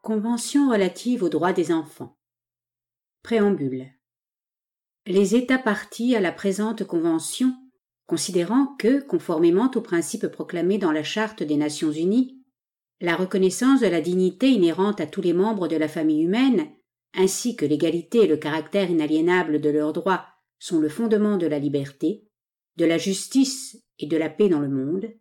Convention relative aux droits des enfants. Préambule. Les États parties à la présente Convention, considérant que, conformément aux principes proclamés dans la Charte des Nations Unies, la reconnaissance de la dignité inhérente à tous les membres de la famille humaine, ainsi que l'égalité et le caractère inaliénable de leurs droits sont le fondement de la liberté, de la justice et de la paix dans le monde,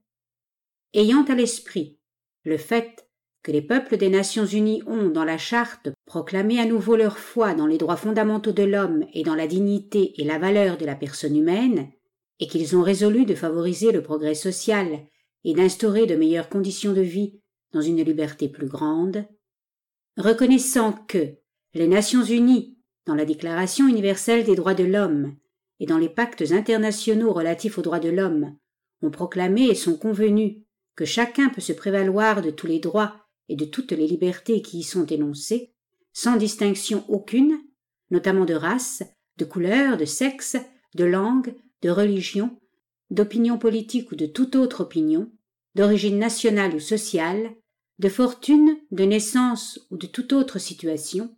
ayant à l'esprit le fait que les peuples des Nations Unies ont, dans la Charte, proclamé à nouveau leur foi dans les droits fondamentaux de l'homme et dans la dignité et la valeur de la personne humaine, et qu'ils ont résolu de favoriser le progrès social et d'instaurer de meilleures conditions de vie dans une liberté plus grande, reconnaissant que les Nations Unies, dans la Déclaration universelle des droits de l'homme et dans les pactes internationaux relatifs aux droits de l'homme, ont proclamé et sont convenus que chacun peut se prévaloir de tous les droits et de toutes les libertés qui y sont énoncées, sans distinction aucune, notamment de race, de couleur, de sexe, de langue, de religion, d'opinion politique ou de toute autre opinion, d'origine nationale ou sociale, de fortune, de naissance ou de toute autre situation,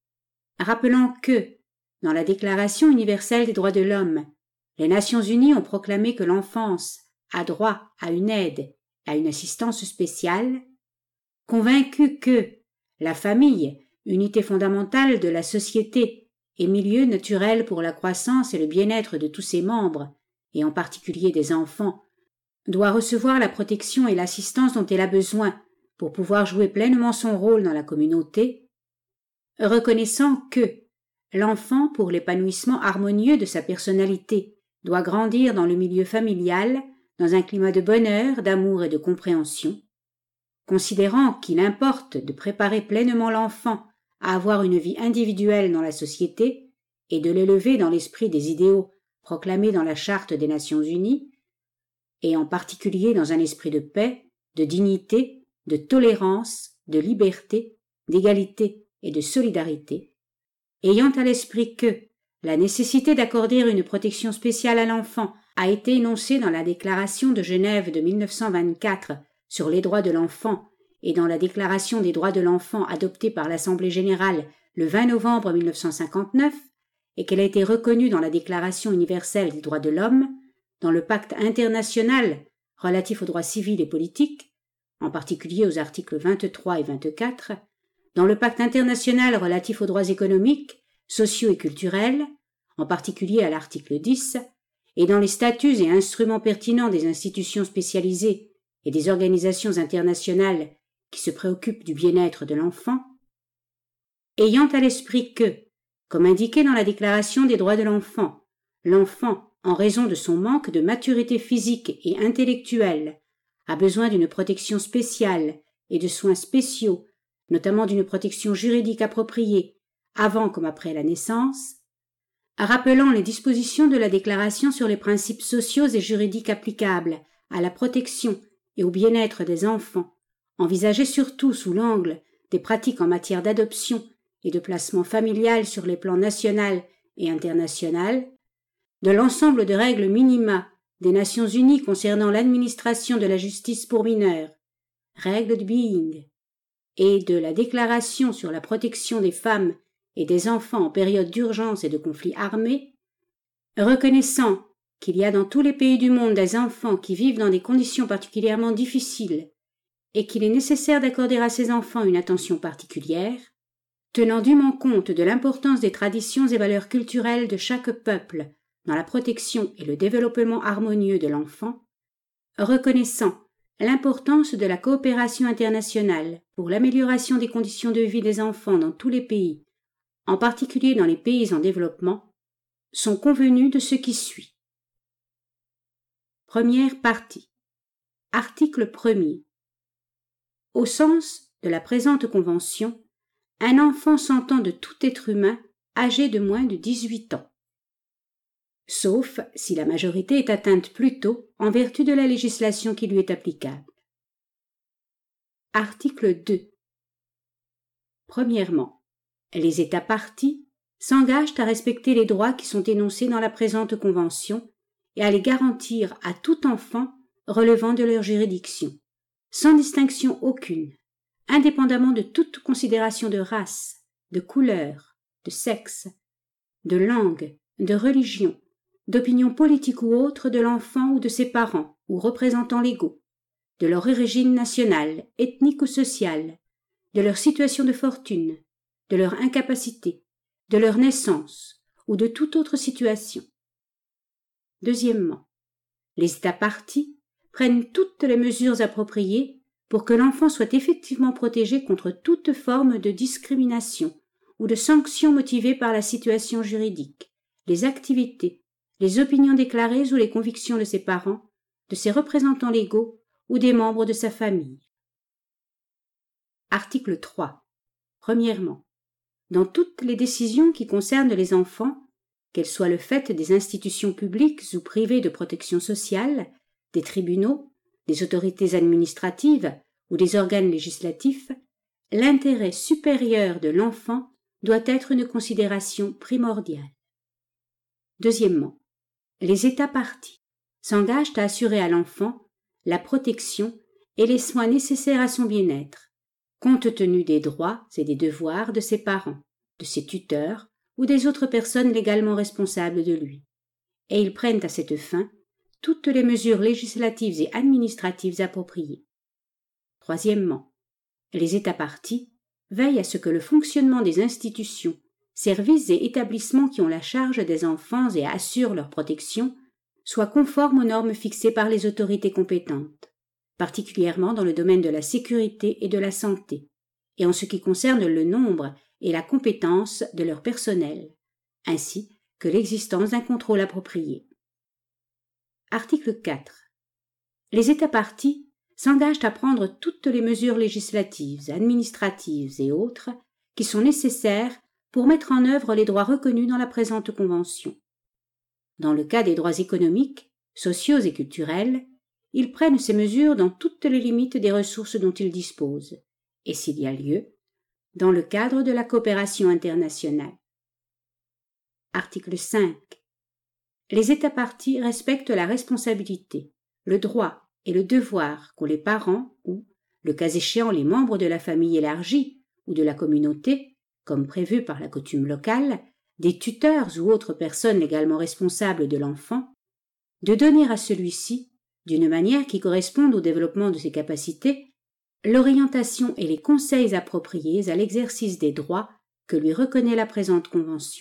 rappelant que, dans la Déclaration universelle des droits de l'homme, les Nations unies ont proclamé que l'enfance a droit à une aide, à une assistance spéciale, convaincu que la famille, unité fondamentale de la société et milieu naturel pour la croissance et le bien-être de tous ses membres, et en particulier des enfants, doit recevoir la protection et l'assistance dont elle a besoin pour pouvoir jouer pleinement son rôle dans la communauté, reconnaissant que l'enfant, pour l'épanouissement harmonieux de sa personnalité, doit grandir dans le milieu familial, dans un climat de bonheur, d'amour et de compréhension, considérant qu'il importe de préparer pleinement l'enfant à avoir une vie individuelle dans la société et de l'élever dans l'esprit des idéaux proclamés dans la Charte des Nations Unies, et en particulier dans un esprit de paix, de dignité, de tolérance, de liberté, d'égalité et de solidarité, ayant à l'esprit que la nécessité d'accorder une protection spéciale à l'enfant a été énoncée dans la Déclaration de Genève de 1924 sur les droits de l'enfant et dans la Déclaration des droits de l'enfant adoptée par l'Assemblée générale le 20 novembre 1959 et qu'elle a été reconnue dans la Déclaration universelle des droits de l'homme, dans le pacte international relatif aux droits civils et politiques, en particulier aux articles 23 et 24, dans le pacte international relatif aux droits économiques, sociaux et culturels, en particulier à l'article 10, et dans les statuts et instruments pertinents des institutions spécialisées et des organisations internationales qui se préoccupent du bien-être de l'enfant, ayant à l'esprit que, comme indiqué dans la Déclaration des droits de l'enfant, en raison de son manque de maturité physique et intellectuelle, a besoin d'une protection spéciale et de soins spéciaux, notamment d'une protection juridique appropriée, avant comme après la naissance, rappelant les dispositions de la Déclaration sur les principes sociaux et juridiques applicables à la protection et au bien-être des enfants, envisagées surtout sous l'angle des pratiques en matière d'adoption et de placement familial sur les plans national et international, de l'ensemble de règles minima des Nations Unies concernant l'administration de la justice pour mineurs, règles de Beijing, et de la Déclaration sur la protection des femmes et des enfants en période d'urgence et de conflits armés, reconnaissant qu'il y a dans tous les pays du monde des enfants qui vivent dans des conditions particulièrement difficiles et qu'il est nécessaire d'accorder à ces enfants une attention particulière, tenant dûment compte de l'importance des traditions et valeurs culturelles de chaque peuple dans la protection et le développement harmonieux de l'enfant, reconnaissant l'importance de la coopération internationale pour l'amélioration des conditions de vie des enfants dans tous les pays, en particulier dans les pays en développement, sont convenus de ce qui suit. Première partie. Article 1er. Au sens de la présente Convention, un enfant s'entend de tout être humain âgé de moins de 18 ans, sauf si la majorité est atteinte plus tôt en vertu de la législation qui lui est applicable. Article 2. Premièrement, les États parties s'engagent à respecter les droits qui sont énoncés dans la présente Convention et à les garantir à tout enfant relevant de leur juridiction, sans distinction aucune, indépendamment de toute considération de race, de couleur, de sexe, de langue, de religion, d'opinion politique ou autre de l'enfant ou de ses parents ou représentants légaux, de leur origine nationale, ethnique ou sociale, de leur situation de fortune, de leur incapacité, de leur naissance ou de toute autre situation. Deuxièmement, les États parties prennent toutes les mesures appropriées pour que l'enfant soit effectivement protégé contre toute forme de discrimination ou de sanction motivée par la situation juridique, les activités, les opinions déclarées ou les convictions de ses parents, de ses représentants légaux ou des membres de sa famille. Article 3. Premièrement, dans toutes les décisions qui concernent les enfants, qu'elles soient le fait des institutions publiques ou privées de protection sociale, des tribunaux, des autorités administratives ou des organes législatifs, l'intérêt supérieur de l'enfant doit être une considération primordiale. Deuxièmement, les États parties s'engagent à assurer à l'enfant la protection et les soins nécessaires à son bien-être, compte tenu des droits et des devoirs de ses parents, de ses tuteurs ou des autres personnes légalement responsables de lui, et ils prennent à cette fin toutes les mesures législatives et administratives appropriées. Troisièmement, les États parties veillent à ce que le fonctionnement des institutions, services et établissements qui ont la charge des enfants et assurent leur protection soit conforme aux normes fixées par les autorités compétentes, particulièrement dans le domaine de la sécurité et de la santé, et en ce qui concerne le nombre et la compétence de leur personnel, ainsi que l'existence d'un contrôle approprié. Article 4. Les États parties s'engagent à prendre toutes les mesures législatives, administratives et autres qui sont nécessaires pour mettre en œuvre les droits reconnus dans la présente Convention. Dans le cas des droits économiques, sociaux et culturels, ils prennent ces mesures dans toutes les limites des ressources dont ils disposent, et s'il y a lieu, dans le cadre de la coopération internationale. Article 5. Les États parties respectent la responsabilité, le droit et le devoir qu'ont les parents ou, le cas échéant, les membres de la famille élargie ou de la communauté, comme prévu par la coutume locale, des tuteurs ou autres personnes légalement responsables de l'enfant, de donner à celui-ci, d'une manière qui corresponde au développement de ses capacités, l'orientation et les conseils appropriés à l'exercice des droits que lui reconnaît la présente Convention.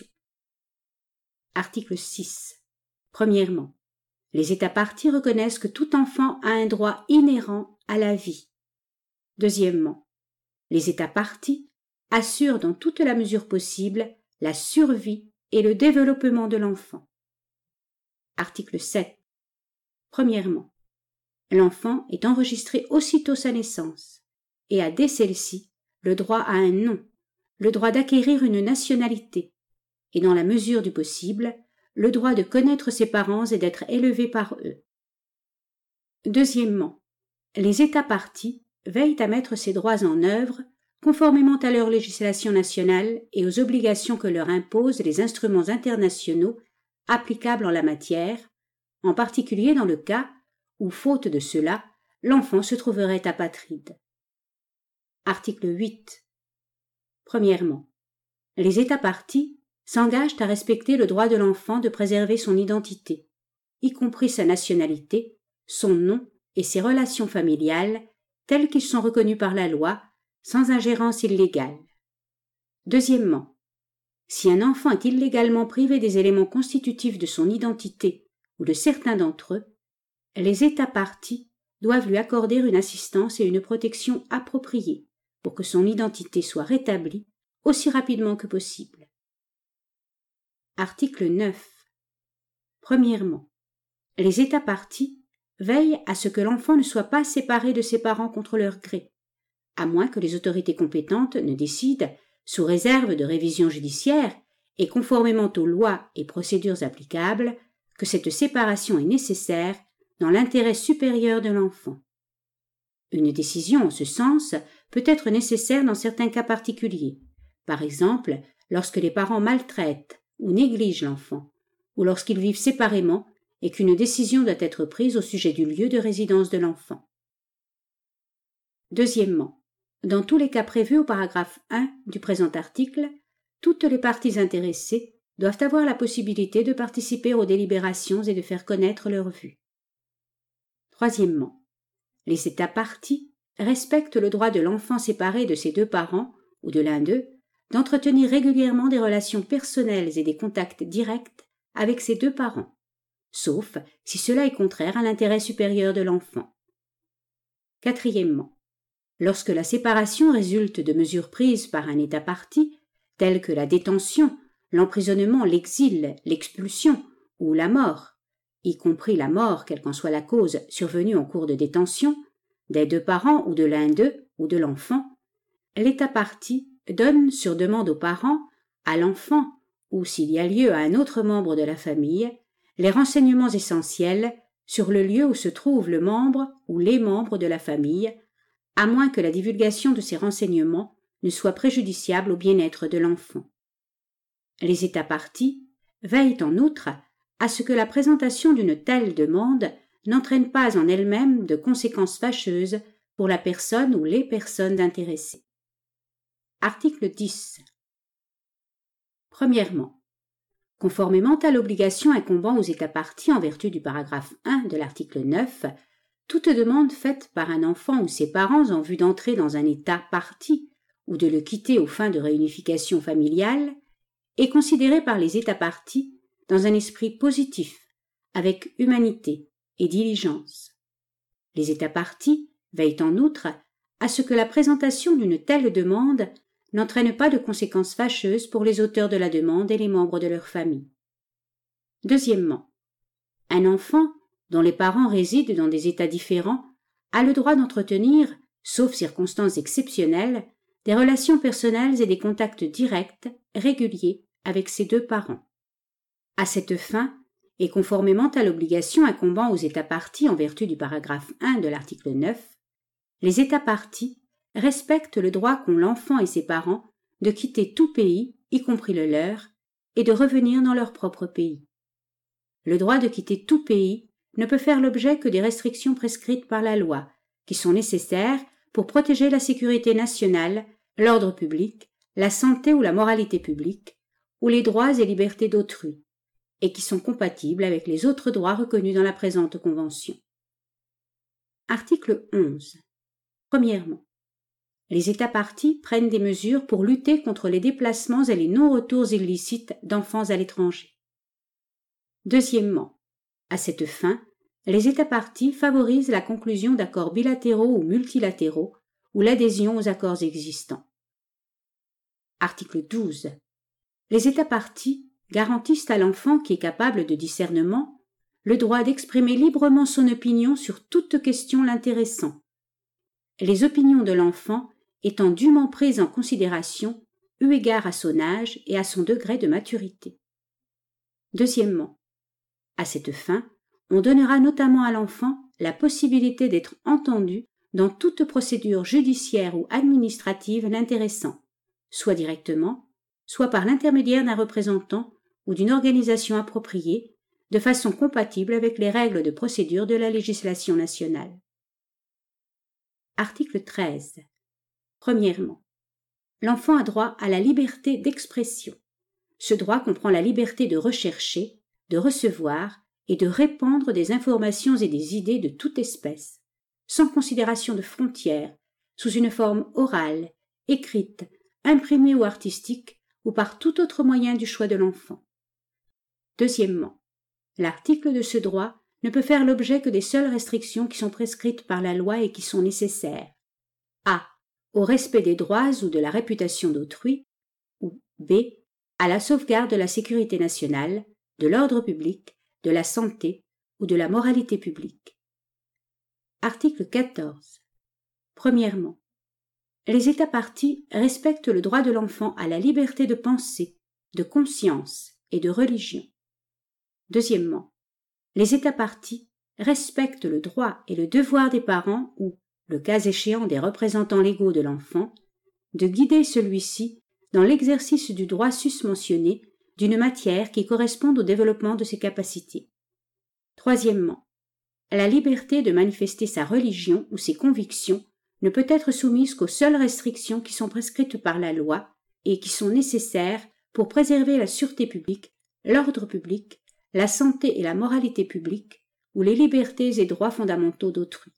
Article 6. Premièrement, les États parties reconnaissent que tout enfant a un droit inhérent à la vie. Deuxièmement, les États parties assurent dans toute la mesure possible la survie et le développement de l'enfant. Article 7. Premièrement, l'enfant est enregistré aussitôt sa naissance et a dès celle-ci le droit à un nom, le droit d'acquérir une nationalité et, dans la mesure du possible, le droit de connaître ses parents et d'être élevé par eux. Deuxièmement, les États parties veillent à mettre ces droits en œuvre conformément à leur législation nationale et aux obligations que leur imposent les instruments internationaux applicables en la matière, en particulier dans le cas où, faute de cela, l'enfant se trouverait apatride. Article 8. Premièrement, les États parties s'engagent à respecter le droit de l'enfant de préserver son identité, y compris sa nationalité, son nom et ses relations familiales, tels qu'ils sont reconnus par la loi, sans ingérence illégale. Deuxièmement, si un enfant est illégalement privé des éléments constitutifs de son identité ou de certains d'entre eux, les États parties doivent lui accorder une assistance et une protection appropriées pour que son identité soit rétablie aussi rapidement que possible. Article 9. Premièrement, les États parties veillent à ce que l'enfant ne soit pas séparé de ses parents contre leur gré, à moins que les autorités compétentes ne décident, sous réserve de révision judiciaire et conformément aux lois et procédures applicables, que cette séparation est nécessaire dans l'intérêt supérieur de l'enfant. Une décision en ce sens peut être nécessaire dans certains cas particuliers, par exemple lorsque les parents maltraitent ou négligent l'enfant, ou lorsqu'ils vivent séparément et qu'une décision doit être prise au sujet du lieu de résidence de l'enfant. Deuxièmement, dans tous les cas prévus au paragraphe 1 du présent article, toutes les parties intéressées doivent avoir la possibilité de participer aux délibérations et de faire connaître leurs vues. Troisièmement, les États parties respectent le droit de l'enfant séparé de ses deux parents ou de l'un d'eux d'entretenir régulièrement des relations personnelles et des contacts directs avec ses deux parents, sauf si cela est contraire à l'intérêt supérieur de l'enfant. Quatrièmement, lorsque la séparation résulte de mesures prises par un État partie, telles que la détention, l'emprisonnement, l'exil, l'expulsion ou la mort, y compris la mort, quelle qu'en soit la cause survenue en cours de détention, des deux parents ou de l'un d'eux ou de l'enfant, l'État partie donne sur demande aux parents, à l'enfant ou s'il y a lieu à un autre membre de la famille, les renseignements essentiels sur le lieu où se trouve le membre ou les membres de la famille, à moins que la divulgation de ces renseignements ne soit préjudiciable au bien-être de l'enfant. Les États parties veillent en outre à ce que la présentation d'une telle demande n'entraîne pas en elle-même de conséquences fâcheuses pour la personne ou les personnes intéressées. Article 10. Premièrement, conformément à l'obligation incombant aux États parties en vertu du paragraphe 1 de l'article 9, toute demande faite par un enfant ou ses parents en vue d'entrer dans un État partie ou de le quitter aux fins de réunification familiale est considérée par les États parties dans un esprit positif, avec humanité et diligence. Les États parties veillent en outre à ce que la présentation d'une telle demande n'entraîne pas de conséquences fâcheuses pour les auteurs de la demande et les membres de leur famille. Deuxièmement, un enfant dont les parents résident dans des États différents a le droit d'entretenir, sauf circonstances exceptionnelles, des relations personnelles et des contacts directs, réguliers, avec ses deux parents. À cette fin, et conformément à l'obligation incombant aux États parties en vertu du paragraphe 1 de l'article 9, les États parties respectent le droit qu'ont l'enfant et ses parents de quitter tout pays, y compris le leur, et de revenir dans leur propre pays. Le droit de quitter tout pays ne peut faire l'objet que des restrictions prescrites par la loi, qui sont nécessaires pour protéger la sécurité nationale, l'ordre public, la santé ou la moralité publique, ou les droits et libertés d'autrui, et qui sont compatibles avec les autres droits reconnus dans la présente Convention. Article 11. Premièrement, les États parties prennent des mesures pour lutter contre les déplacements et les non-retours illicites d'enfants à l'étranger. Deuxièmement, à cette fin, les États parties favorisent la conclusion d'accords bilatéraux ou multilatéraux ou l'adhésion aux accords existants. Article 12. Les États parties garantissent à l'enfant qui est capable de discernement le droit d'exprimer librement son opinion sur toute question l'intéressant, les opinions de l'enfant étant dûment prises en considération eu égard à son âge et à son degré de maturité. Deuxièmement, à cette fin, on donnera notamment à l'enfant la possibilité d'être entendu dans toute procédure judiciaire ou administrative l'intéressant, soit directement, soit par l'intermédiaire d'un représentant ou d'une organisation appropriée, de façon compatible avec les règles de procédure de la législation nationale. Article 13. Premièrement, l'enfant a droit à la liberté d'expression. Ce droit comprend la liberté de rechercher, de recevoir et de répandre des informations et des idées de toute espèce, sans considération de frontières, sous une forme orale, écrite, imprimée ou artistique, ou par tout autre moyen du choix de l'enfant. Deuxièmement, l'article de ce droit ne peut faire l'objet que des seules restrictions qui sont prescrites par la loi et qui sont nécessaires. A. Au respect des droits ou de la réputation d'autrui, ou B. À la sauvegarde de la sécurité nationale, de l'ordre public, de la santé ou de la moralité publique. Article 14. Premièrement, les États parties respectent le droit de l'enfant à la liberté de pensée, de conscience et de religion. Deuxièmement, les États parties respectent le droit et le devoir des parents ou, le cas échéant des représentants légaux de l'enfant, de guider celui-ci dans l'exercice du droit susmentionné d'une matière qui corresponde au développement de ses capacités. Troisièmement, la liberté de manifester sa religion ou ses convictions ne peut être soumise qu'aux seules restrictions qui sont prescrites par la loi et qui sont nécessaires pour préserver la sûreté publique, l'ordre public, la santé et la moralité publique, ou les libertés et droits fondamentaux d'autrui.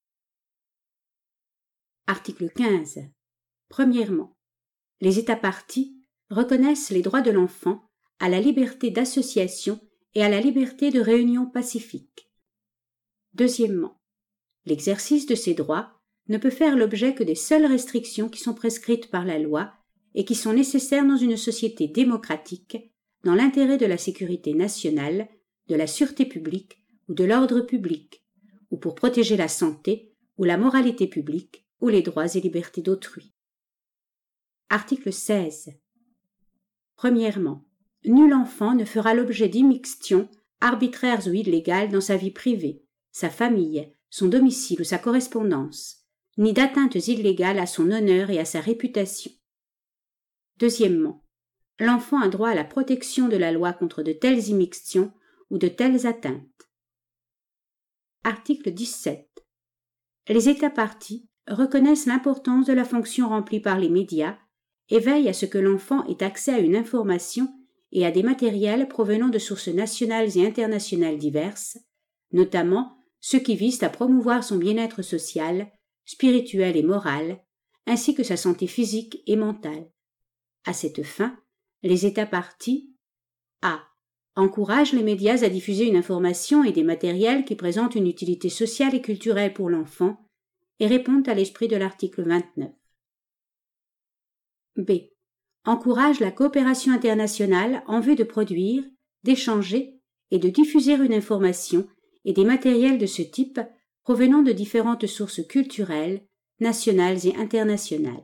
Article 15. Premièrement, les États parties reconnaissent les droits de l'enfant à la liberté d'association et à la liberté de réunion pacifique. Deuxièmement, l'exercice de ces droits ne peut faire l'objet que des seules restrictions qui sont prescrites par la loi et qui sont nécessaires dans une société démocratique, dans l'intérêt de la sécurité nationale, de la sûreté publique ou de l'ordre public, ou pour protéger la santé ou la moralité publique ou les droits et libertés d'autrui. Article 16. Premièrement, nul enfant ne fera l'objet d'immixtions arbitraires ou illégales dans sa vie privée, sa famille, son domicile ou sa correspondance, ni d'atteintes illégales à son honneur et à sa réputation. Deuxièmement, l'enfant a droit à la protection de la loi contre de telles immixtions ou de telles atteintes. Article 17. Les États parties reconnaissent l'importance de la fonction remplie par les médias et veillent à ce que l'enfant ait accès à une information et à des matériels provenant de sources nationales et internationales diverses, notamment ceux qui visent à promouvoir son bien-être social, spirituel et moral, ainsi que sa santé physique et mentale. À cette fin, les États parties a. Encouragent les médias à diffuser une information et des matériels qui présentent une utilité sociale et culturelle pour l'enfant et répondent à l'esprit de l'article 29. B. Encourage la coopération internationale en vue de produire, d'échanger et de diffuser une information et des matériels de ce type provenant de différentes sources culturelles, nationales et internationales.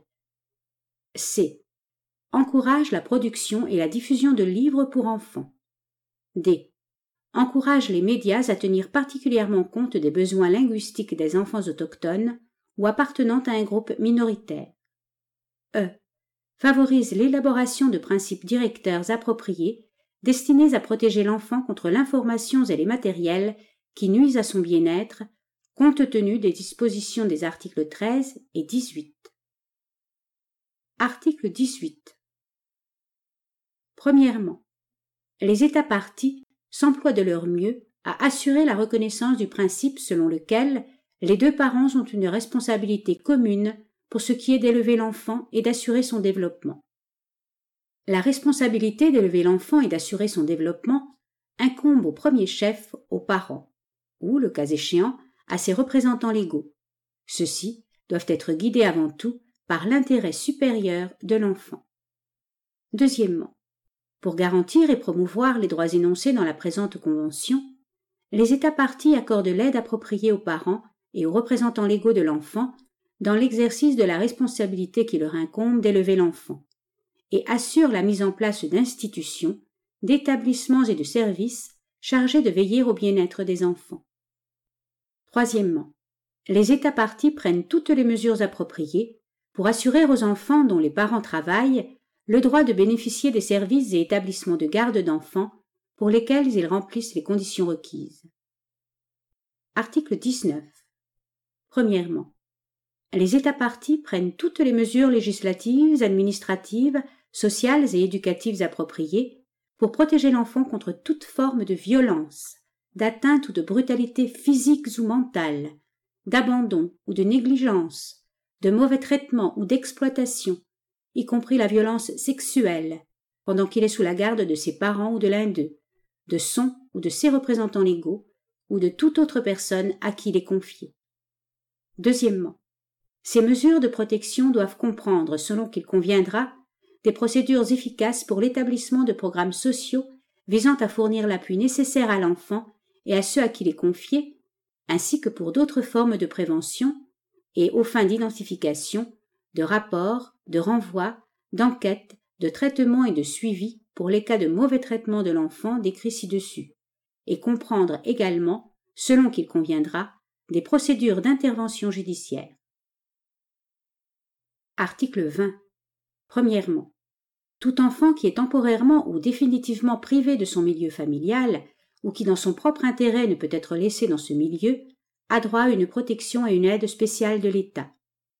C. Encourage la production et la diffusion de livres pour enfants. D. Encourage les médias à tenir particulièrement compte des besoins linguistiques des enfants autochtones ou appartenant à un groupe minoritaire. E. Favorise l'élaboration de principes directeurs appropriés destinés à protéger l'enfant contre l'information et les matériels qui nuisent à son bien-être, compte tenu des dispositions des articles 13 et 18. Article 18. Premièrement, les États parties s'emploient de leur mieux à assurer la reconnaissance du principe selon lequel les deux parents ont une responsabilité commune pour ce qui est d'élever l'enfant et d'assurer son développement. La responsabilité d'élever l'enfant et d'assurer son développement incombe au premier chef aux parents, ou, le cas échéant, à ses représentants légaux. Ceux-ci doivent être guidés avant tout par l'intérêt supérieur de l'enfant. Deuxièmement, pour garantir et promouvoir les droits énoncés dans la présente Convention, les États parties accordent l'aide appropriée aux parents et aux représentants légaux de l'enfant dans l'exercice de la responsabilité qui leur incombe d'élever l'enfant, et assurent la mise en place d'institutions, d'établissements et de services chargés de veiller au bien-être des enfants. Troisièmement, les États parties prennent toutes les mesures appropriées pour assurer aux enfants dont les parents travaillent le droit de bénéficier des services et établissements de garde d'enfants pour lesquels ils remplissent les conditions requises. Article 19. Premièrement, les États parties prennent toutes les mesures législatives, administratives, sociales et éducatives appropriées pour protéger l'enfant contre toute forme de violence, d'atteinte ou de brutalité physiques ou mentales, d'abandon ou de négligence, de mauvais traitement ou d'exploitation, y compris la violence sexuelle, pendant qu'il est sous la garde de ses parents ou de l'un d'eux, de son ou de ses représentants légaux, ou de toute autre personne à qui il est confié. Deuxièmement, ces mesures de protection doivent comprendre, selon qu'il conviendra, des procédures efficaces pour l'établissement de programmes sociaux visant à fournir l'appui nécessaire à l'enfant et à ceux à qui il est confié, ainsi que pour d'autres formes de prévention et aux fins d'identification, de rapport, de renvoi, d'enquête, de traitement et de suivi pour les cas de mauvais traitement de l'enfant décrits ci-dessus, et comprendre également, selon qu'il conviendra, des procédures d'intervention judiciaire. Article 20. Premièrement, tout enfant qui est temporairement ou définitivement privé de son milieu familial ou qui dans son propre intérêt ne peut être laissé dans ce milieu a droit à une protection et une aide spéciale de l'État.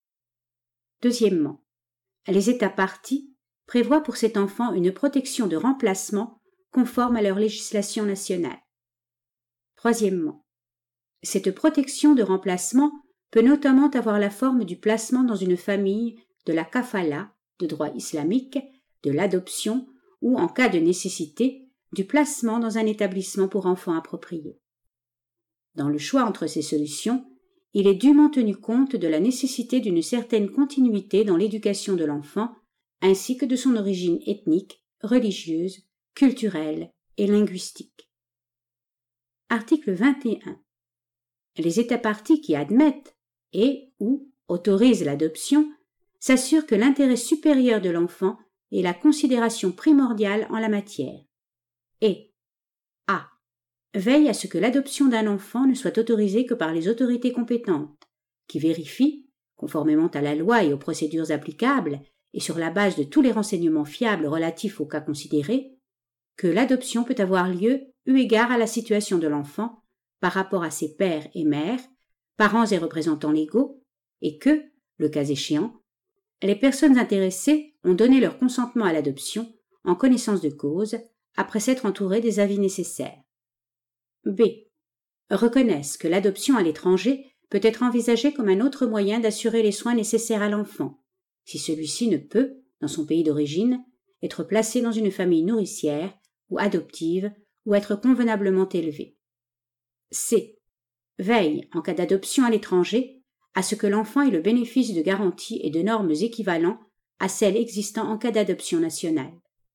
Deuxièmement, les États parties prévoient pour cet enfant une protection de remplacement conforme à leur législation nationale. Troisièmement, cette protection de remplacement peut notamment avoir la forme du placement dans une famille, de la kafala, de droit islamique, de l'adoption ou, en cas de nécessité, du placement dans un établissement pour enfants approprié. Dans le choix entre ces solutions, il est dûment tenu compte de la nécessité d'une certaine continuité dans l'éducation de l'enfant, ainsi que de son origine ethnique, religieuse, culturelle et linguistique. Article 21. Les États parties qui admettent et ou autorisent l'adoption s'assurent que l'intérêt supérieur de l'enfant est la considération primordiale en la matière. Et a. Veille à ce que l'adoption d'un enfant ne soit autorisée que par les autorités compétentes, qui vérifient, conformément à la loi et aux procédures applicables, et sur la base de tous les renseignements fiables relatifs au cas considéré, que l'adoption peut avoir lieu eu égard à la situation de l'enfant par rapport à ses pères et mères, parents et représentants légaux, et que, le cas échéant, les personnes intéressées ont donné leur consentement à l'adoption en connaissance de cause, après s'être entourées des avis nécessaires. B. Reconnaissent que l'adoption à l'étranger peut être envisagée comme un autre moyen d'assurer les soins nécessaires à l'enfant, si celui-ci ne peut, dans son pays d'origine, être placé dans une famille nourricière ou adoptive ou être convenablement élevé. C. Veille, en cas d'adoption à l'étranger, à ce que l'enfant ait le bénéfice de garanties et de normes équivalents à celles existant en cas d'adoption nationale.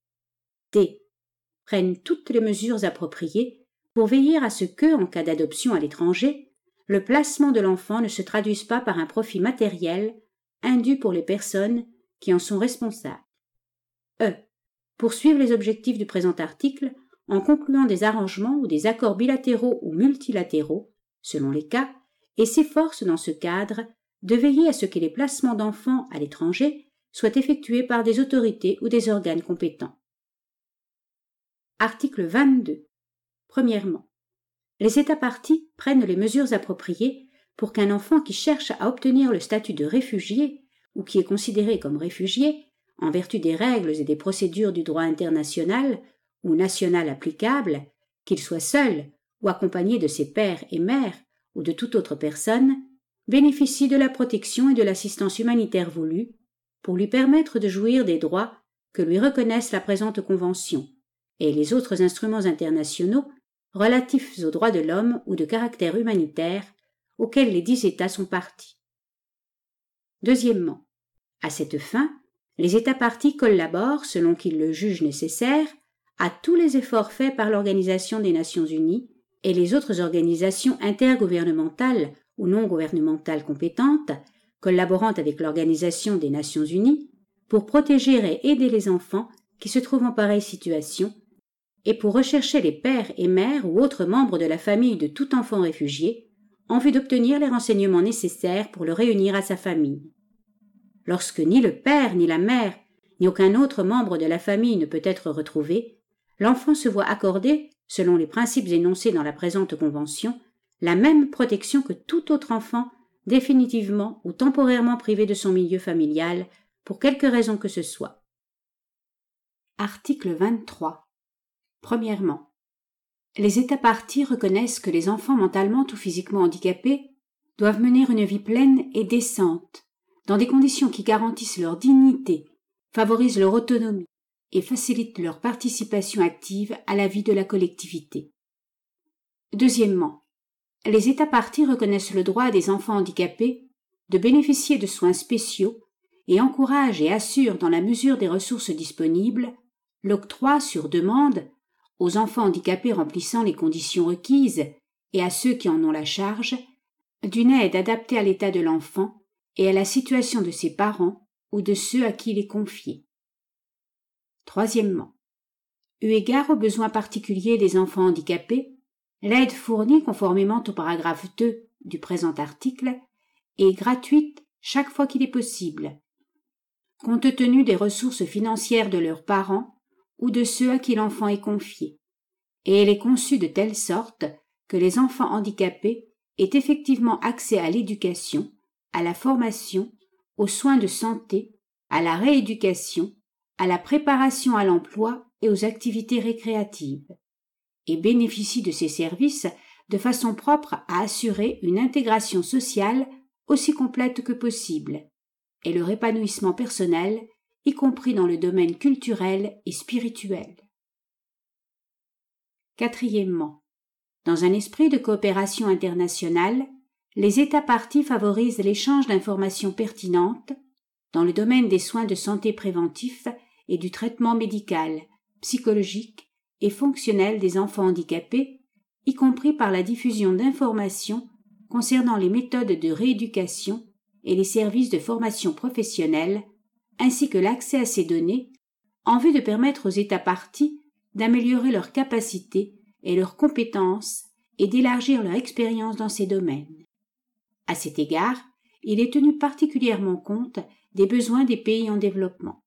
D. Prennent toutes les mesures appropriées pour veiller à ce que, en cas d'adoption à l'étranger, le placement de l'enfant ne se traduise pas par un profit matériel indu pour les personnes qui en sont responsables. E. Poursuivre les objectifs du présent article en concluant des arrangements ou des accords bilatéraux ou multilatéraux, selon les cas, et s'efforce dans ce cadre de veiller à ce que les placements d'enfants à l'étranger soient effectués par des autorités ou des organes compétents. Article 22. Premièrement, les États parties prennent les mesures appropriées pour qu'un enfant qui cherche à obtenir le statut de réfugié ou qui est considéré comme réfugié, en vertu des règles et des procédures du droit international ou national applicables, qu'il soit seul ou accompagné de ses pères et mères ou de toute autre personne, bénéficie de la protection et de l'assistance humanitaire voulue pour lui permettre de jouir des droits que lui reconnaissent la présente Convention et les autres instruments internationaux relatifs aux droits de l'homme ou de caractère humanitaire auxquels les 10 États sont parties. Deuxièmement, à cette fin, les États parties collaborent, selon qu'ils le jugent nécessaire, à tous les efforts faits par l'Organisation des Nations Unies et les autres organisations intergouvernementales ou non gouvernementales compétentes, collaborant avec l'Organisation des Nations Unies, pour protéger et aider les enfants qui se trouvent en pareille situation, et pour rechercher les pères et mères ou autres membres de la famille de tout enfant réfugié, en vue d'obtenir les renseignements nécessaires pour le réunir à sa famille. Lorsque ni le père, ni la mère, ni aucun autre membre de la famille ne peut être retrouvé, l'enfant se voit accorder, selon les principes énoncés dans la présente Convention, la même protection que tout autre enfant définitivement ou temporairement privé de son milieu familial, pour quelque raison que ce soit. Article 23. Premièrement, les États parties reconnaissent que les enfants mentalement ou physiquement handicapés doivent mener une vie pleine et décente, dans des conditions qui garantissent leur dignité, favorisent leur autonomie et facilitent leur participation active à la vie de la collectivité. Deuxièmement, les États parties reconnaissent le droit des enfants handicapés de bénéficier de soins spéciaux et encouragent et assurent, dans la mesure des ressources disponibles, l'octroi sur demande aux enfants handicapés remplissant les conditions requises et à ceux qui en ont la charge, d'une aide adaptée à l'état de l'enfant et à la situation de ses parents ou de ceux à qui il est confié. Troisièmement, eu égard aux besoins particuliers des enfants handicapés, l'aide fournie conformément au paragraphe 2 du présent article est gratuite chaque fois qu'il est possible, compte tenu des ressources financières de leurs parents ou de ceux à qui l'enfant est confié, et elle est conçue de telle sorte que les enfants handicapés aient effectivement accès à l'éducation, à la formation, aux soins de santé, à la rééducation, à la préparation à l'emploi et aux activités récréatives, et bénéficie de ces services de façon propre à assurer une intégration sociale aussi complète que possible, et leur épanouissement personnel, y compris dans le domaine culturel et spirituel. Quatrièmement, dans un esprit de coopération internationale, les États parties favorisent l'échange d'informations pertinentes dans le domaine des soins de santé préventifs et du traitement médical, psychologique et fonctionnel des enfants handicapés, y compris par la diffusion d'informations concernant les méthodes de rééducation et les services de formation professionnelle, ainsi que l'accès à ces données, en vue de permettre aux États parties d'améliorer leurs capacités et leurs compétences et d'élargir leur expérience dans ces domaines. À cet égard, il est tenu particulièrement compte des besoins des pays en développement.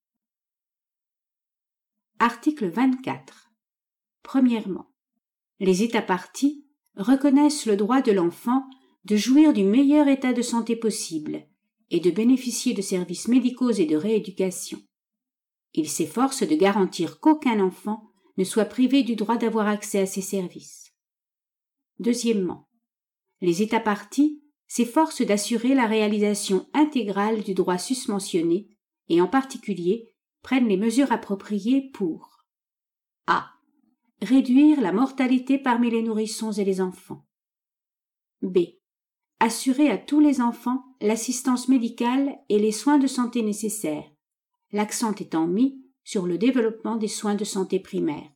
Article 24. Premièrement, les États parties reconnaissent le droit de l'enfant de jouir du meilleur état de santé possible et de bénéficier de services médicaux et de rééducation. Ils s'efforcent de garantir qu'aucun enfant ne soit privé du droit d'avoir accès à ces services. Deuxièmement, les États parties s'efforcent d'assurer la réalisation intégrale du droit susmentionné et en particulier prennent les mesures appropriées pour a. Réduire la mortalité parmi les nourrissons et les enfants. B. Assurer à tous les enfants l'assistance médicale et les soins de santé nécessaires, l'accent étant mis sur le développement des soins de santé primaires.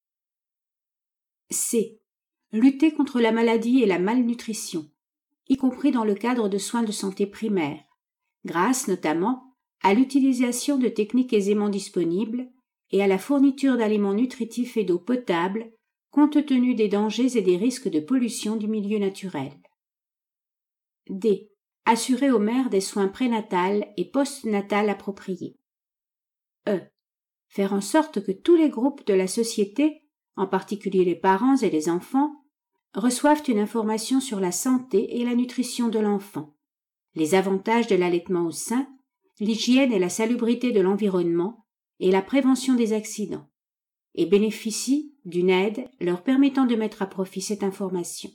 C. Lutter contre la maladie et la malnutrition, y compris dans le cadre de soins de santé primaires, grâce notamment à l'utilisation de techniques aisément disponibles et à la fourniture d'aliments nutritifs et d'eau potable, compte tenu des dangers et des risques de pollution du milieu naturel. D. Assurer aux mères des soins prénatals et postnatals appropriés. E. Faire en sorte que tous les groupes de la société, en particulier les parents et les enfants, reçoivent une information sur la santé et la nutrition de l'enfant, les avantages de l'allaitement au sein, l'hygiène et la salubrité de l'environnement et la prévention des accidents, et bénéficient d'une aide leur permettant de mettre à profit cette information.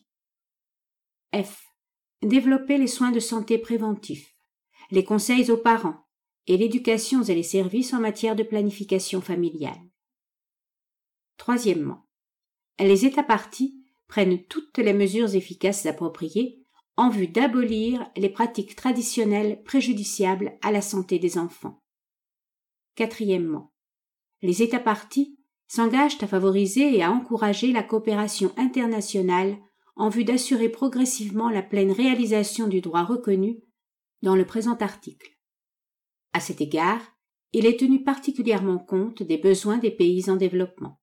F. Développer les soins de santé préventifs, les conseils aux parents et l'éducation et les services en matière de planification familiale. Troisièmement, les États parties prennent toutes les mesures efficaces appropriées en vue d'abolir les pratiques traditionnelles préjudiciables à la santé des enfants. Quatrièmement, les États parties s'engagent à favoriser et à encourager la coopération internationale en vue d'assurer progressivement la pleine réalisation du droit reconnu dans le présent article. À cet égard, il est tenu particulièrement compte des besoins des pays en développement.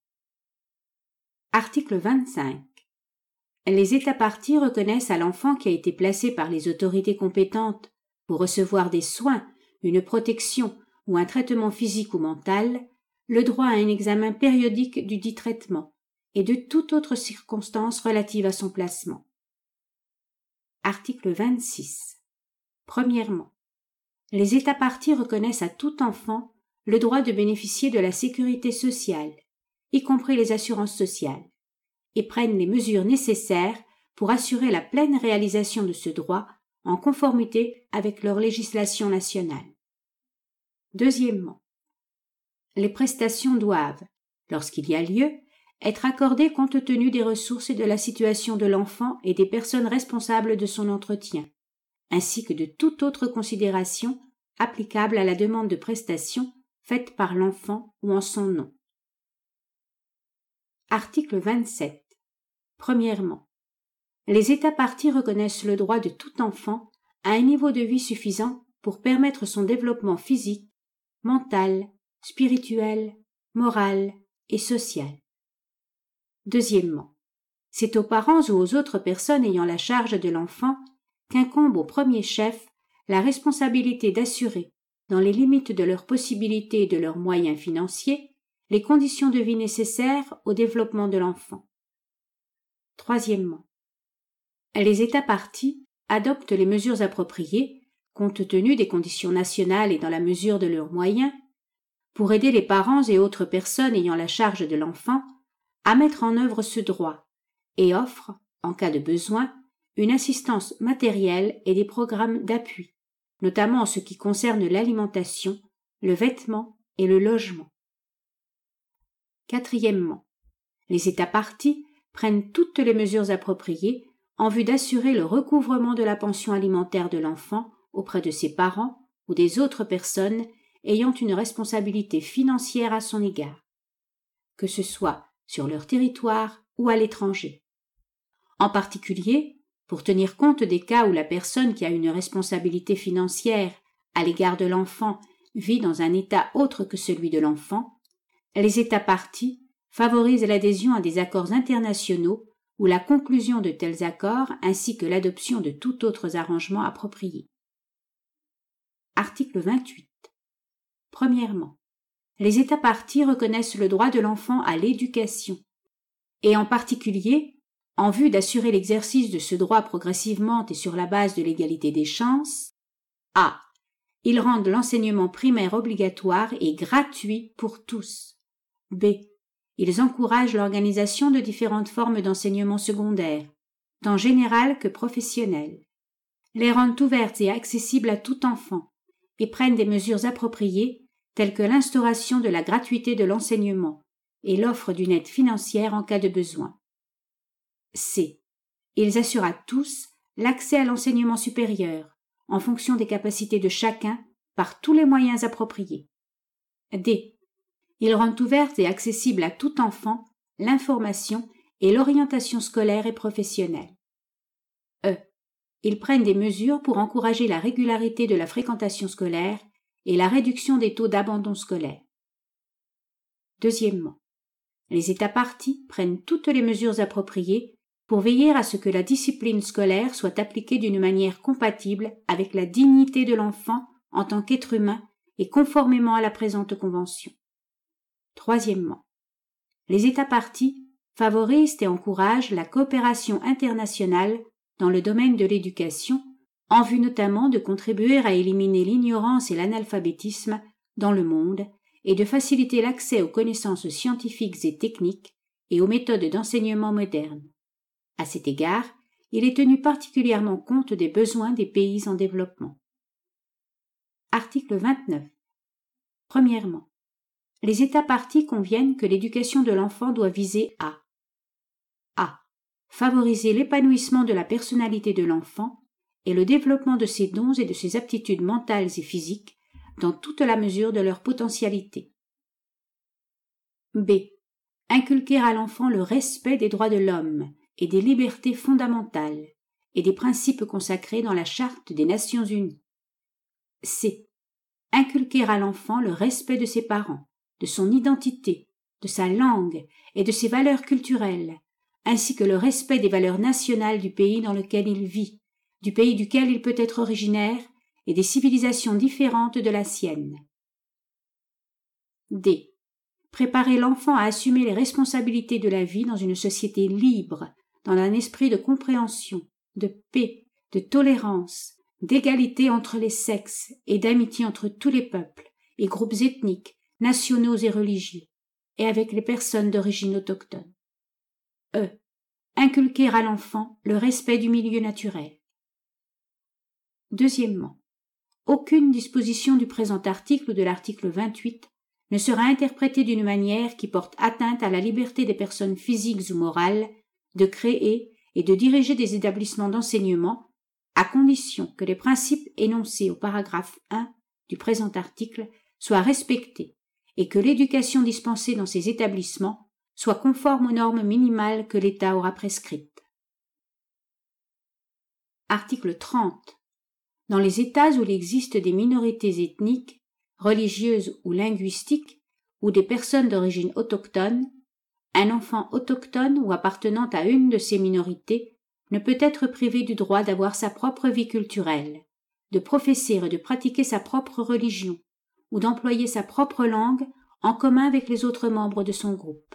Article 25. Les États parties reconnaissent à l'enfant qui a été placé par les autorités compétentes pour recevoir des soins, une protection ou un traitement physique ou mental, le droit à un examen périodique du dit traitement et de toute autre circonstance relative à son placement. Article 26. Premièrement, les États parties reconnaissent à tout enfant le droit de bénéficier de la sécurité sociale, y compris les assurances sociales, et prennent les mesures nécessaires pour assurer la pleine réalisation de ce droit en conformité avec leur législation nationale. Deuxièmement, les prestations doivent, lorsqu'il y a lieu, être accordées compte tenu des ressources et de la situation de l'enfant et des personnes responsables de son entretien, ainsi que de toute autre considération applicable à la demande de prestation faite par l'enfant ou en son nom. Article 27. Premièrement, les États parties reconnaissent le droit de tout enfant à un niveau de vie suffisant pour permettre son développement physique, mental, spirituel, moral et social. Deuxièmement, c'est aux parents ou aux autres personnes ayant la charge de l'enfant qu'incombe au premier chef la responsabilité d'assurer, dans les limites de leurs possibilités et de leurs moyens financiers, les conditions de vie nécessaires au développement de l'enfant. Troisièmement, les États parties adoptent les mesures appropriées compte tenu des conditions nationales et dans la mesure de leurs moyens, pour aider les parents et autres personnes ayant la charge de l'enfant à mettre en œuvre ce droit et offre, en cas de besoin, une assistance matérielle et des programmes d'appui, notamment en ce qui concerne l'alimentation, le vêtement et le logement. Quatrièmement, les États parties prennent toutes les mesures appropriées en vue d'assurer le recouvrement de la pension alimentaire de l'enfant auprès de ses parents ou des autres personnes ayant une responsabilité financière à son égard, que ce soit sur leur territoire ou à l'étranger. En particulier, pour tenir compte des cas où la personne qui a une responsabilité financière à l'égard de l'enfant vit dans un État autre que celui de l'enfant, les États parties favorisent l'adhésion à des accords internationaux ou la conclusion de tels accords ainsi que l'adoption de tout autre arrangement approprié. Article 28. Premièrement, les États parties reconnaissent le droit de l'enfant à l'éducation, et en particulier, en vue d'assurer l'exercice de ce droit progressivement et sur la base de l'égalité des chances, a. Ils rendent l'enseignement primaire obligatoire et gratuit pour tous. B. Ils encouragent l'organisation de différentes formes d'enseignement secondaire, tant général que professionnel, les rendent ouvertes et accessibles à tout enfant, et prennent des mesures appropriées telles que l'instauration de la gratuité de l'enseignement et l'offre d'une aide financière en cas de besoin. C. Ils assurent à tous l'accès à l'enseignement supérieur, en fonction des capacités de chacun, par tous les moyens appropriés. D. Ils rendent ouvertes et accessibles à tout enfant l'information et l'orientation scolaire et professionnelle. E. Ils prennent des mesures pour encourager la régularité de la fréquentation scolaire et la réduction des taux d'abandon scolaire. Deuxièmement, les États parties prennent toutes les mesures appropriées pour veiller à ce que la discipline scolaire soit appliquée d'une manière compatible avec la dignité de l'enfant en tant qu'être humain et conformément à la présente convention. Troisièmement, les États parties favorisent et encouragent la coopération internationale dans le domaine de l'éducation, en vue notamment de contribuer à éliminer l'ignorance et l'analphabétisme dans le monde et de faciliter l'accès aux connaissances scientifiques et techniques et aux méthodes d'enseignement modernes. À cet égard, il est tenu particulièrement compte des besoins des pays en développement. Article 29. Premièrement, les États parties conviennent que l'éducation de l'enfant doit viser à favoriser l'épanouissement de la personnalité de l'enfant et le développement de ses dons et de ses aptitudes mentales et physiques dans toute la mesure de leur potentialité. B. Inculquer à l'enfant le respect des droits de l'homme et des libertés fondamentales et des principes consacrés dans la Charte des Nations Unies. C. Inculquer à l'enfant le respect de ses parents, de son identité, de sa langue et de ses valeurs culturelles, ainsi que le respect des valeurs nationales du pays dans lequel il vit, du pays duquel il peut être originaire et des civilisations différentes de la sienne. D. Préparer l'enfant à assumer les responsabilités de la vie dans une société libre, dans un esprit de compréhension, de paix, de tolérance, d'égalité entre les sexes et d'amitié entre tous les peuples et groupes ethniques, nationaux et religieux, et avec les personnes d'origine autochtone. E. Inculquer à l'enfant le respect du milieu naturel. Deuxièmement, aucune disposition du présent article ou de l'article 28 ne sera interprétée d'une manière qui porte atteinte à la liberté des personnes physiques ou morales de créer et de diriger des établissements d'enseignement, à condition que les principes énoncés au paragraphe 1 du présent article soient respectés et que l'éducation dispensée dans ces établissements soit conforme aux normes minimales que l'État aura prescrites. Article 30. Dans les États où il existe des minorités ethniques, religieuses ou linguistiques, ou des personnes d'origine autochtone, un enfant autochtone ou appartenant à une de ces minorités ne peut être privé du droit d'avoir sa propre vie culturelle, de professer et de pratiquer sa propre religion, ou d'employer sa propre langue en commun avec les autres membres de son groupe.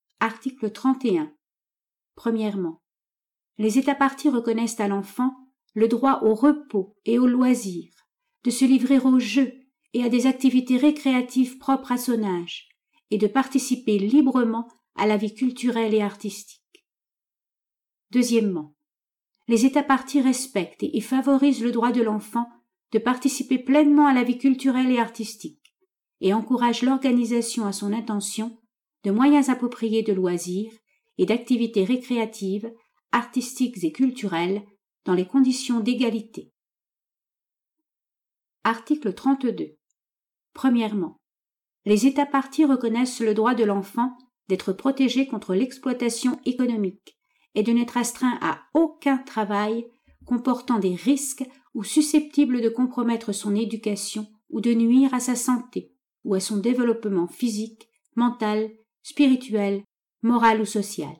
Article 31. Premièrement, les États parties reconnaissent à l'enfant le droit au repos et au loisir, de se livrer aux jeux et à des activités récréatives propres à son âge, et de participer librement à la vie culturelle et artistique. Deuxièmement, les États parties respectent et favorisent le droit de l'enfant de participer pleinement à la vie culturelle et artistique, et encouragent l'organisation à son intention de moyens appropriés de loisirs et d'activités récréatives, artistiques et culturelles dans les conditions d'égalité. Article 32. Premièrement, les États parties reconnaissent le droit de l'enfant d'être protégé contre l'exploitation économique et de n'être astreint à aucun travail comportant des risques ou susceptible de compromettre son éducation ou de nuire à sa santé ou à son développement physique, mental, spirituel, moral ou social.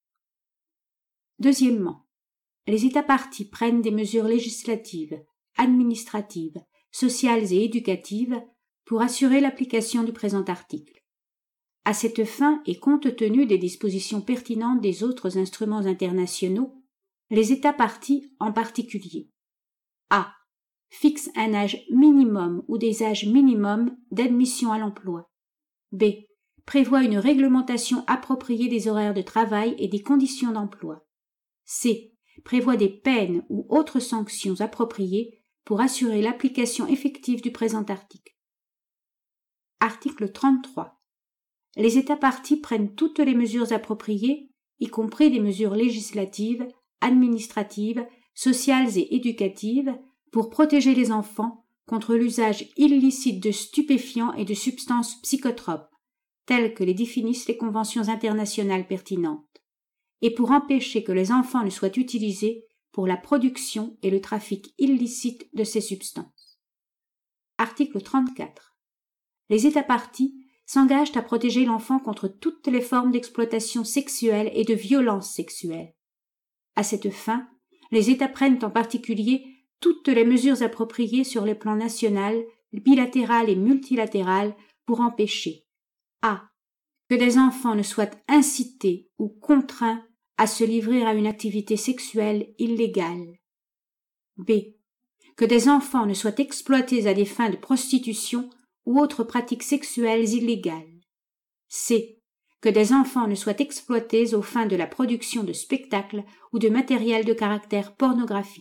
Deuxièmement, les États parties prennent des mesures législatives, administratives, sociales et éducatives pour assurer l'application du présent article. À cette fin et compte tenu des dispositions pertinentes des autres instruments internationaux, les États parties en particulier a. Fixe un âge minimum ou des âges minimums d'admission à l'emploi. B. Prévoit une réglementation appropriée des horaires de travail et des conditions d'emploi. C. Prévoit des peines ou autres sanctions appropriées pour assurer l'application effective du présent article. Article 33. Les États parties prennent toutes les mesures appropriées, y compris des mesures législatives, administratives, sociales et éducatives, pour protéger les enfants contre l'usage illicite de stupéfiants et de substances psychotropes, telles que les définissent les conventions internationales pertinentes, et pour empêcher que les enfants ne soient utilisés pour la production et le trafic illicite de ces substances. Article 34. Les États parties s'engagent à protéger l'enfant contre toutes les formes d'exploitation sexuelle et de violence sexuelle. À cette fin, les États prennent en particulier toutes les mesures appropriées sur les plans national, bilatéral et multilatéral pour empêcher a. Que des enfants ne soient incités ou contraints à se livrer à une activité sexuelle illégale. B. Que des enfants ne soient exploités à des fins de prostitution ou autres pratiques sexuelles illégales. C. Que des enfants ne soient exploités aux fins de la production de spectacles ou de matériel de caractère pornographique.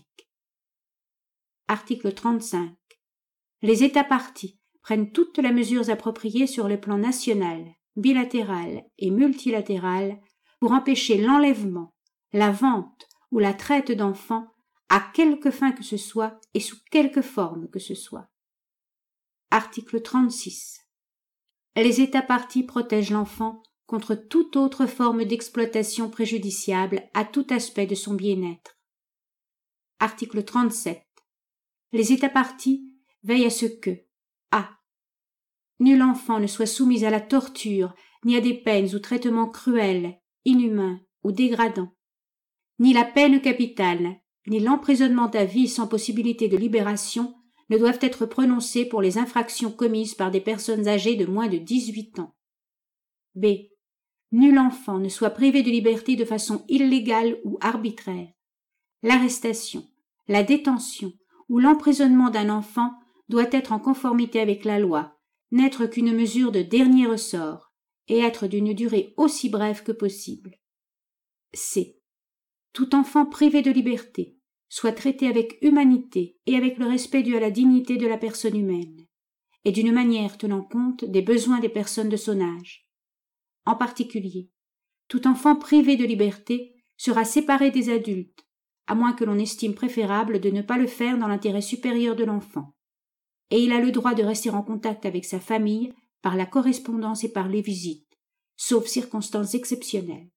Article 35. Les États parties prennent toutes les mesures appropriées sur le plan national, bilatéral et multilatéral pour empêcher l'enlèvement, la vente ou la traite d'enfants à quelque fin que ce soit et sous quelque forme que ce soit. Article 36. Les États parties protègent l'enfant contre toute autre forme d'exploitation préjudiciable à tout aspect de son bien-être. Article 37. Les États parties veillent à ce que a. Nul enfant ne soit soumis à la torture, ni à des peines ou traitements cruels, inhumains ou dégradants. Ni la peine capitale, ni l'emprisonnement à vie sans possibilité de libération ne doivent être prononcés pour les infractions commises par des personnes âgées de moins de 18 ans. B. Nul enfant ne soit privé de liberté de façon illégale ou arbitraire. L'arrestation, la détention ou l'emprisonnement d'un enfant doit être en conformité avec la loi, n'être qu'une mesure de dernier ressort et être d'une durée aussi brève que possible. C. Tout enfant privé de liberté soit traité avec humanité et avec le respect dû à la dignité de la personne humaine, et d'une manière tenant compte des besoins des personnes de son âge. En particulier, tout enfant privé de liberté sera séparé des adultes, à moins que l'on estime préférable de ne pas le faire dans l'intérêt supérieur de l'enfant, et il a le droit de rester en contact avec sa famille par la correspondance et par les visites, sauf circonstances exceptionnelles.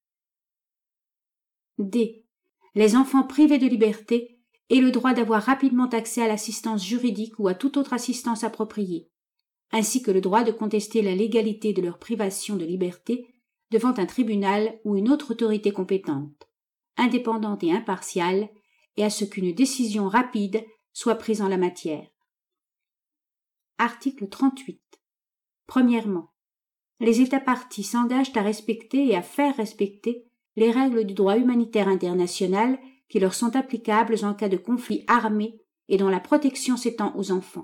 D. Les enfants privés de liberté aient le droit d'avoir rapidement accès à l'assistance juridique ou à toute autre assistance appropriée, ainsi que le droit de contester la légalité de leur privation de liberté devant un tribunal ou une autre autorité compétente, indépendante et impartiale, et à ce qu'une décision rapide soit prise en la matière. Article 38. Premièrement, les États parties s'engagent à respecter et à faire respecter les règles du droit humanitaire international qui leur sont applicables en cas de conflit armé et dont la protection s'étend aux enfants.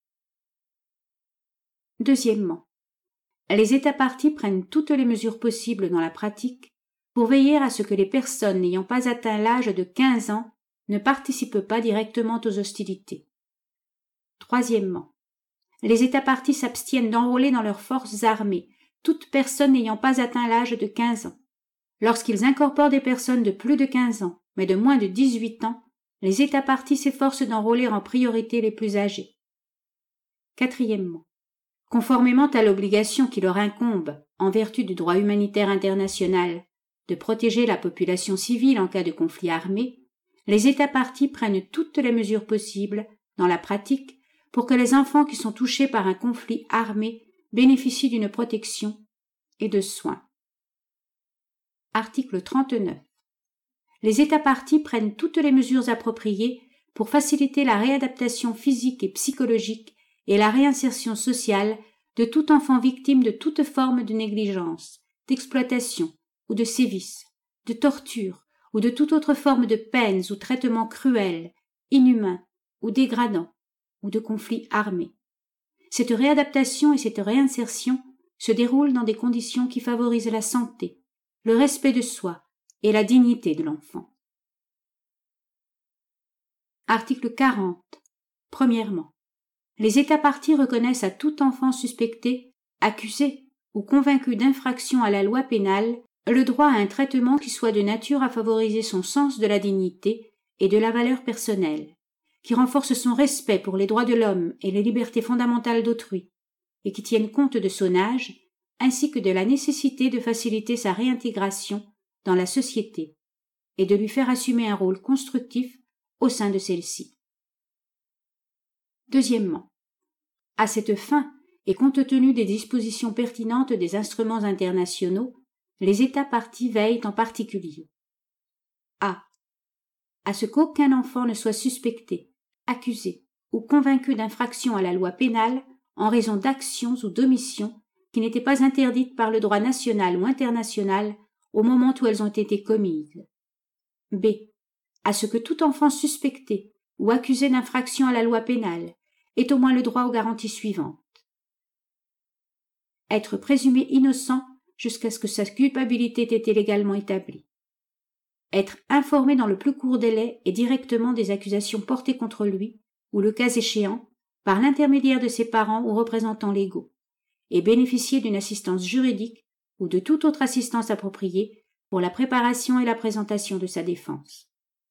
Deuxièmement, les États parties prennent toutes les mesures possibles dans la pratique pour veiller à ce que les personnes n'ayant pas atteint l'âge de 15 ans ne participent pas directement aux hostilités. Troisièmement, les États parties s'abstiennent d'enrôler dans leurs forces armées toute personne n'ayant pas atteint l'âge de 15 ans. Lorsqu'ils incorporent des personnes de plus de 15 ans, mais de moins de 18 ans, les États parties s'efforcent d'enrôler en priorité les plus âgés. Quatrièmement, conformément à l'obligation qui leur incombe, en vertu du droit humanitaire international, de protéger la population civile en cas de conflit armé, les États parties prennent toutes les mesures possibles, dans la pratique, pour que les enfants qui sont touchés par un conflit armé bénéficient d'une protection et de soins. Article 39. Les États parties prennent toutes les mesures appropriées pour faciliter la réadaptation physique et psychologique et la réinsertion sociale de tout enfant victime de toute forme de négligence, d'exploitation ou de sévices, de torture ou de toute autre forme de peines ou traitements cruels, inhumains ou dégradants ou de conflits armés. Cette réadaptation et cette réinsertion se déroulent dans des conditions qui favorisent la santé, le respect de soi et la dignité de l'enfant. Article 40. Premièrement, les États parties reconnaissent à tout enfant suspecté, accusé ou convaincu d'infraction à la loi pénale le droit à un traitement qui soit de nature à favoriser son sens de la dignité et de la valeur personnelle, qui renforce son respect pour les droits de l'homme et les libertés fondamentales d'autrui, et qui tienne compte de son âge, ainsi que de la nécessité de faciliter sa réintégration dans la société et de lui faire assumer un rôle constructif au sein de celle-ci. Deuxièmement, à cette fin, et compte tenu des dispositions pertinentes des instruments internationaux, les États parties veillent en particulier a. À ce qu'aucun enfant ne soit suspecté, accusé ou convaincu d'infraction à la loi pénale en raison d'actions ou d'omissions qui n'étaient pas interdites par le droit national ou international au moment où elles ont été commises. B. À ce que tout enfant suspecté ou accusé d'infraction à la loi pénale ait au moins le droit aux garanties suivantes. Être présumé innocent jusqu'à ce que sa culpabilité ait été légalement établie. Être informé dans le plus court délai et directement des accusations portées contre lui, ou le cas échéant, par l'intermédiaire de ses parents ou représentants légaux, et bénéficier d'une assistance juridique ou de toute autre assistance appropriée pour la préparation et la présentation de sa défense.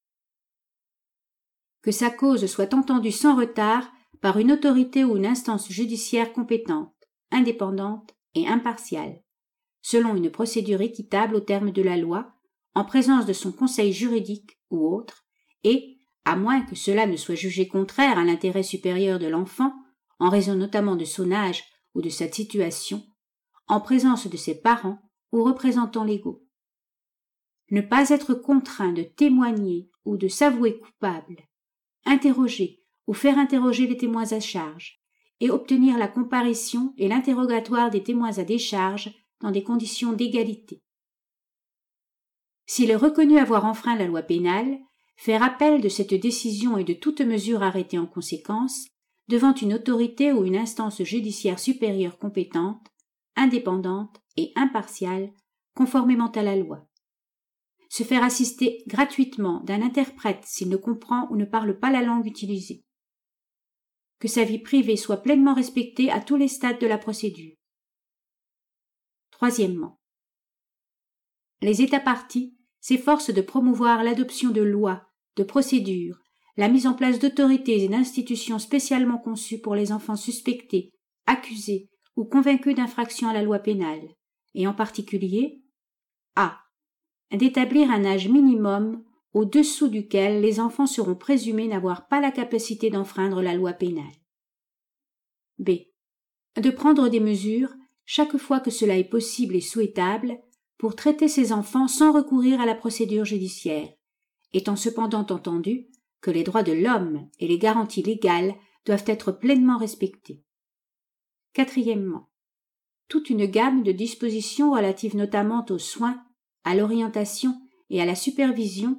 Que sa cause soit entendue sans retard par une autorité ou une instance judiciaire compétente, indépendante et impartiale, selon une procédure équitable au terme de la loi, en présence de son conseil juridique ou autre, et, à moins que cela ne soit jugé contraire à l'intérêt supérieur de l'enfant, en raison notamment de son âge ou de sa situation, en présence de ses parents ou représentants légaux. Ne pas être contraint de témoigner ou de s'avouer coupable, interroger ou faire interroger les témoins à charge, et obtenir la comparution et l'interrogatoire des témoins à décharge dans des conditions d'égalité. S'il est reconnu avoir enfreint la loi pénale, faire appel de cette décision et de toute mesure arrêtée en conséquence devant une autorité ou une instance judiciaire supérieure compétente, indépendante et impartiale, conformément à la loi. Se faire assister gratuitement d'un interprète s'il ne comprend ou ne parle pas la langue utilisée. Que sa vie privée soit pleinement respectée à tous les stades de la procédure. Troisièmement, les États parties s'efforcent de promouvoir l'adoption de lois, de procédures, la mise en place d'autorités et d'institutions spécialement conçues pour les enfants suspectés, accusés ou convaincus d'infraction à la loi pénale, et en particulier a. D'établir un âge minimum au-dessous duquel les enfants seront présumés n'avoir pas la capacité d'enfreindre la loi pénale. B. De prendre des mesures, chaque fois que cela est possible et souhaitable, pour traiter ces enfants sans recourir à la procédure judiciaire, étant cependant entendu que les droits de l'homme et les garanties légales doivent être pleinement respectés. Quatrièmement, toute une gamme de dispositions relatives notamment aux soins, à l'orientation et à la supervision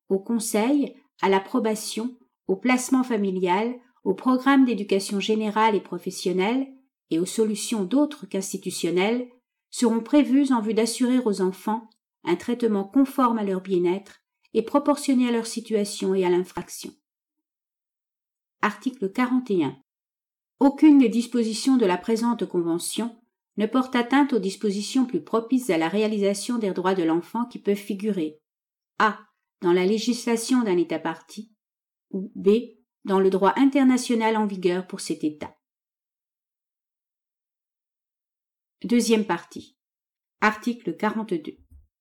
au conseil, à l'approbation, au placement familial, au programme d'éducation générale et professionnelle et aux solutions d'autres qu'institutionnelles seront prévues en vue d'assurer aux enfants un traitement conforme à leur bien-être et proportionné à leur situation et à l'infraction. Article 41. Aucune des dispositions de la présente Convention ne porte atteinte aux dispositions plus propices à la réalisation des droits de l'enfant qui peuvent figurer a. Dans la législation d'un État partie ou b. Dans le droit international en vigueur pour cet État. Deuxième partie. Article 42.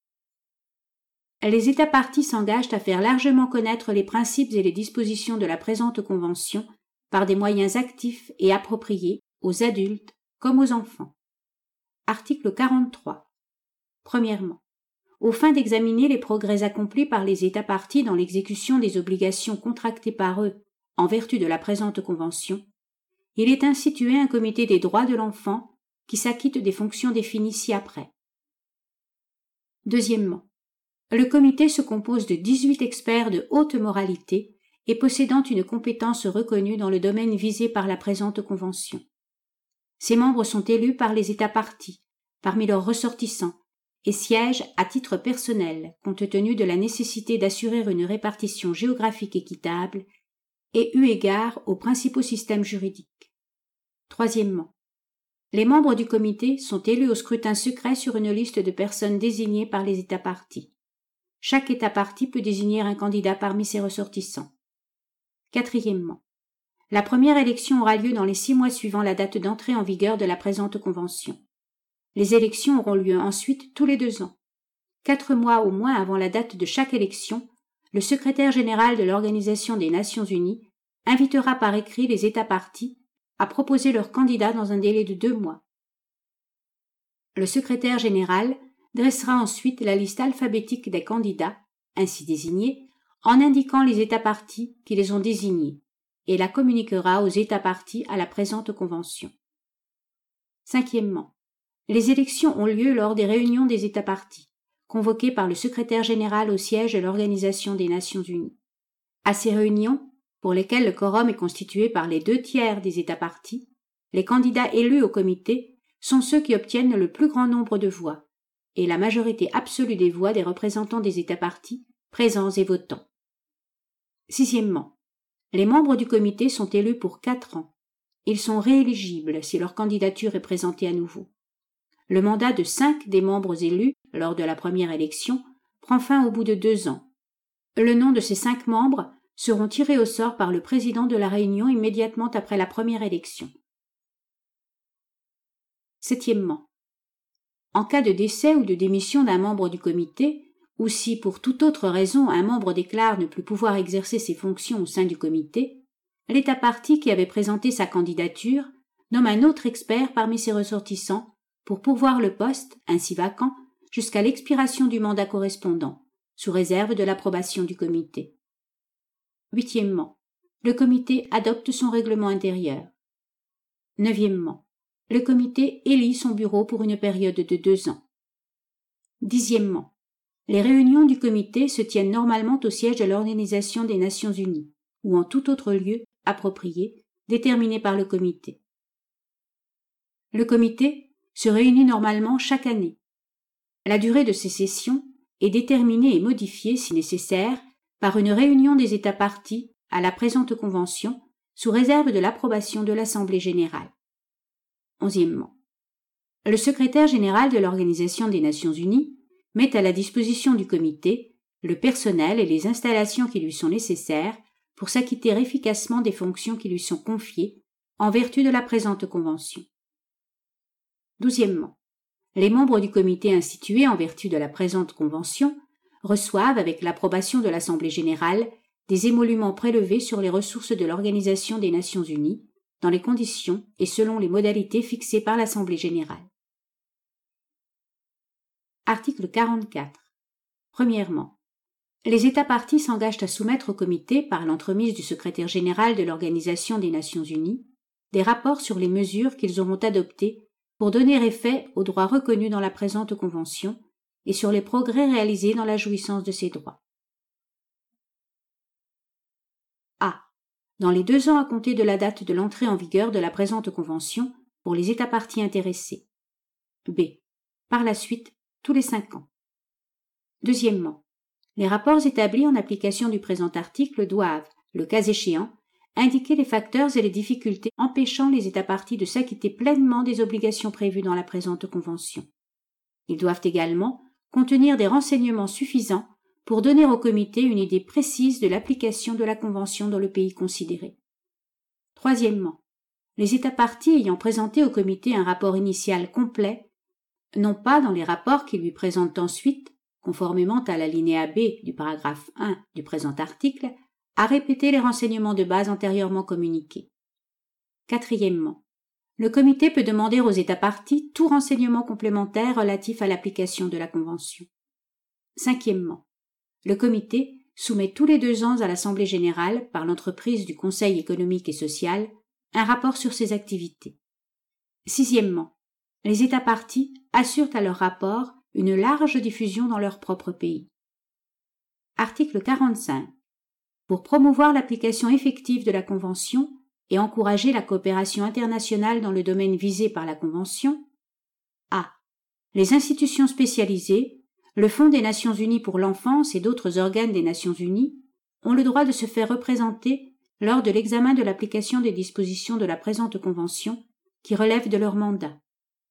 Les États parties s'engagent à faire largement connaître les principes et les dispositions de la présente Convention par des moyens actifs et appropriés aux adultes comme aux enfants. Article 43. Premièrement, aux fins d'examiner les progrès accomplis par les États parties dans l'exécution des obligations contractées par eux en vertu de la présente Convention, il est institué un comité des droits de l'enfant qui s'acquitte des fonctions définies ci-après. Deuxièmement, le comité se compose de 18 experts de haute moralité et possédant une compétence reconnue dans le domaine visé par la présente Convention. Ces membres sont élus par les États parties, parmi leurs ressortissants, et siègent à titre personnel, compte tenu de la nécessité d'assurer une répartition géographique équitable et eu égard aux principaux systèmes juridiques. Troisièmement, les membres du comité sont élus au scrutin secret sur une liste de personnes désignées par les États parties. Chaque État partie peut désigner un candidat parmi ses ressortissants. Quatrièmement, la première élection aura lieu dans les 6 mois suivant la date d'entrée en vigueur de la présente Convention. Les élections auront lieu ensuite tous les 2 ans. 4 mois au moins avant la date de chaque élection, le secrétaire général de l'Organisation des Nations Unies invitera par écrit les États parties à proposer leurs candidats dans un délai de 2 mois. Le secrétaire général dressera ensuite la liste alphabétique des candidats, ainsi désignés, en indiquant les États parties qui les ont désignés, et la communiquera aux États parties à la présente Convention. Cinquièmement, les élections ont lieu lors des réunions des États parties, convoquées par le secrétaire général au siège de l'Organisation des Nations Unies. À ces réunions, pour lesquelles le quorum est constitué par les 2/3 des États parties, les candidats élus au comité sont ceux qui obtiennent le plus grand nombre de voix, et la majorité absolue des voix des représentants des États parties, présents et votants. Sixièmement, les membres du comité sont élus pour 4 ans. Ils sont rééligibles si leur candidature est présentée à nouveau. Le mandat de 5 des membres élus lors de la première élection prend fin au bout de 2 ans. Le nom de ces 5 membres seront tirés au sort par le président de la réunion immédiatement après la première élection. Septièmement, en cas de décès ou de démission d'un membre du comité, ou si pour toute autre raison un membre déclare ne plus pouvoir exercer ses fonctions au sein du comité, l'État partie qui avait présenté sa candidature nomme un autre expert parmi ses ressortissants pour pourvoir le poste, ainsi vacant, jusqu'à l'expiration du mandat correspondant, sous réserve de l'approbation du comité. Huitièmement, le comité adopte son règlement intérieur. Neuvièmement, le comité élit son bureau pour une période de 2 ans. Dixièmement, les réunions du comité se tiennent normalement au siège de l'Organisation des Nations Unies ou en tout autre lieu approprié déterminé par le comité. Le comité se réunit normalement chaque année. La durée de ces sessions est déterminée et modifiée si nécessaire par une réunion des États parties à la présente Convention sous réserve de l'approbation de l'Assemblée générale. Onzièmement, le secrétaire général de l'Organisation des Nations Unies met à la disposition du comité le personnel et les installations qui lui sont nécessaires pour s'acquitter efficacement des fonctions qui lui sont confiées en vertu de la présente Convention. Douzièmement, les membres du comité institué en vertu de la présente Convention reçoivent, avec l'approbation de l'Assemblée générale, des émoluments prélevés sur les ressources de l'Organisation des Nations Unies, dans les conditions et selon les modalités fixées par l'Assemblée générale. Article 44. Premièrement, les États parties s'engagent à soumettre au comité, par l'entremise du secrétaire général de l'Organisation des Nations Unies, des rapports sur les mesures qu'ils auront adoptées pour donner effet aux droits reconnus dans la présente Convention et sur les progrès réalisés dans la jouissance de ces droits. dans les 2 ans à compter de la date de l'entrée en vigueur de la présente convention pour les États parties intéressés. B. Par la suite, tous les 5 ans. Deuxièmement, les rapports établis en application du présent article doivent, le cas échéant, indiquer les facteurs et les difficultés empêchant les États parties de s'acquitter pleinement des obligations prévues dans la présente convention. Ils doivent également contenir des renseignements suffisants pour donner au comité une idée précise de l'application de la convention dans le pays considéré. Troisièmement, les États parties ayant présenté au comité un rapport initial complet, non pas dans les rapports qu'ils lui présentent ensuite, conformément à l'alinéa B du paragraphe 1 du présent article, à répéter les renseignements de base antérieurement communiqués. Quatrièmement, le comité peut demander aux États parties tout renseignement complémentaire relatif à l'application de la Convention. Cinquièmement, le comité soumet tous les 2 ans à l'Assemblée générale, par l'entreprise du Conseil économique et social, un rapport sur ses activités. Sixièmement, les États parties assurent à leur rapport une large diffusion dans leur propre pays. Article 45. Pour promouvoir l'application effective de la Convention et encourager la coopération internationale dans le domaine visé par la Convention, a. Les institutions spécialisées, le Fonds des Nations Unies pour l'enfance et d'autres organes des Nations Unies ont le droit de se faire représenter lors de l'examen de l'application des dispositions de la présente Convention qui relèvent de leur mandat.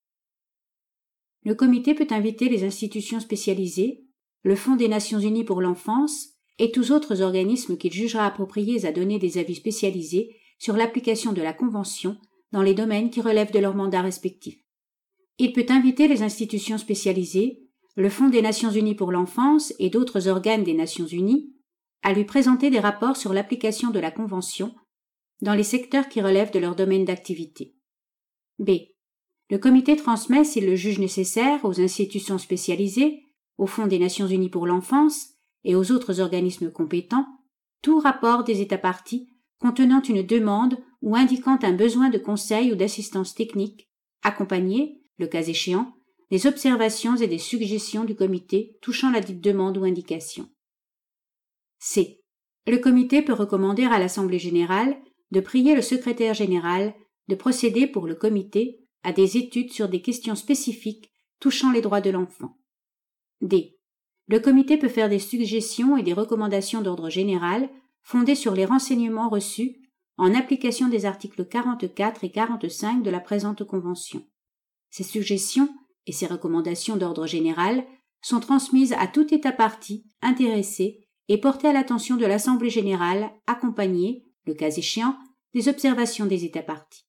Le comité peut inviter les institutions spécialisées, le Fonds des Nations Unies pour l'enfance et tous autres organismes qu'il jugera appropriés à donner des avis spécialisés sur l'application de la Convention dans les domaines qui relèvent de leur mandat respectif. Il peut inviter les institutions spécialisées, le Fonds des Nations Unies pour l'enfance et d'autres organes des Nations Unies à lui présenter des rapports sur l'application de la Convention dans les secteurs qui relèvent de leur domaine d'activité. B. Le comité transmet, s'il le juge nécessaire, aux institutions spécialisées, au Fonds des Nations Unies pour l'enfance et aux autres organismes compétents, tout rapport des États parties contenant une demande ou indiquant un besoin de conseil ou d'assistance technique, accompagné, le cas échéant, des observations et des suggestions du comité touchant la dite demande ou indication. C. Le comité peut recommander à l'Assemblée générale de prier le secrétaire général de procéder pour le comité à des études sur des questions spécifiques touchant les droits de l'enfant. D. Le comité peut faire des suggestions et des recommandations d'ordre général fondées sur les renseignements reçus en application des articles 44 et 45 de la présente Convention. Ces suggestions et ces recommandations d'ordre général sont transmises à tout État partie intéressé et portées à l'attention de l'Assemblée générale, accompagnées, le cas échéant, des observations des États parties.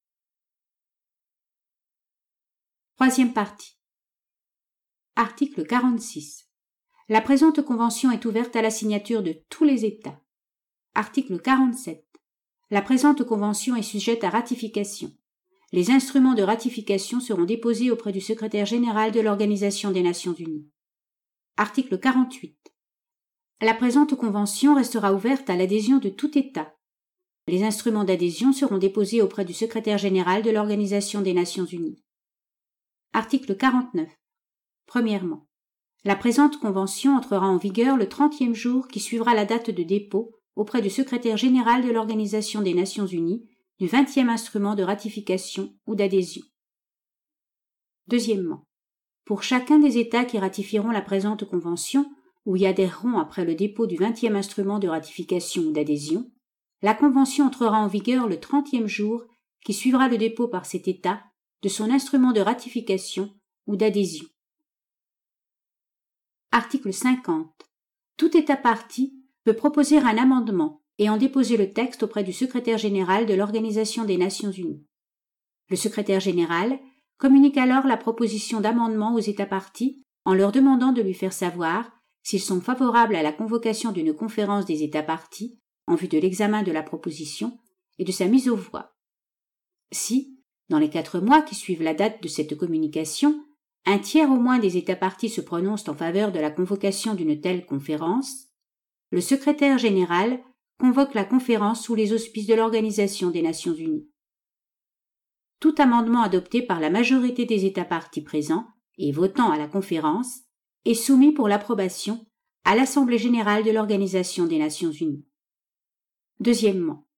Troisième partie. Article 46. La présente Convention est ouverte à la signature de tous les États. Article 47. La présente Convention est sujette à ratification. Les instruments de ratification seront déposés auprès du secrétaire général de l'Organisation des Nations Unies. Article 48. La présente Convention restera ouverte à l'adhésion de tout État. Les instruments d'adhésion seront déposés auprès du secrétaire général de l'Organisation des Nations Unies. Article 49. Premièrement, la présente Convention entrera en vigueur le 30e jour qui suivra la date de dépôt auprès du secrétaire général de l'Organisation des Nations Unies du 20e instrument de ratification ou d'adhésion. Deuxièmement, pour chacun des États qui ratifieront la présente Convention ou y adhéreront après le dépôt du 20e instrument de ratification ou d'adhésion, la Convention entrera en vigueur le 30e jour qui suivra le dépôt par cet État de son instrument de ratification ou d'adhésion. Article 50. Tout État partie peut proposer un amendement et en déposer le texte auprès du secrétaire général de l'Organisation des Nations Unies. Le secrétaire général communique alors la proposition d'amendement aux États parties en leur demandant de lui faire savoir s'ils sont favorables à la convocation d'une conférence des États parties en vue de l'examen de la proposition et de sa mise aux voix. Si, dans les 4 mois qui suivent la date de cette communication, un tiers au moins des États parties se prononcent en faveur de la convocation d'une telle conférence, le secrétaire général convoque la conférence sous les auspices de l'Organisation des Nations Unies. Tout amendement adopté par la majorité des États parties présents et votant à la conférence est soumis pour l'approbation à l'Assemblée générale de l'Organisation des Nations Unies. Deuxièmement,